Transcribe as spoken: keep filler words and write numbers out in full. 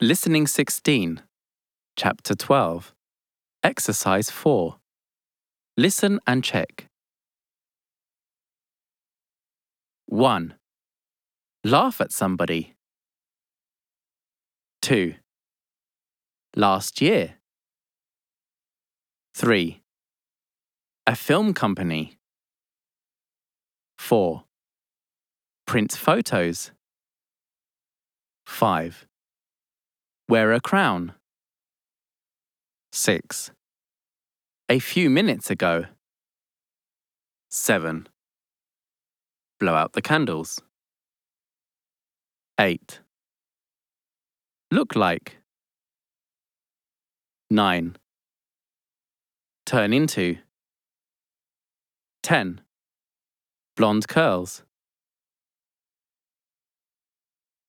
Listening sixteen, Chapter twelve, Exercise four. Listen and check. one. Laugh at somebody. two. Last year. three. A film company. four. Print photos. five. Wear a crown. six. A few minutes ago. seven. Blow out the candles. eight. Look like. nine. Turn into. ten. Blonde curls.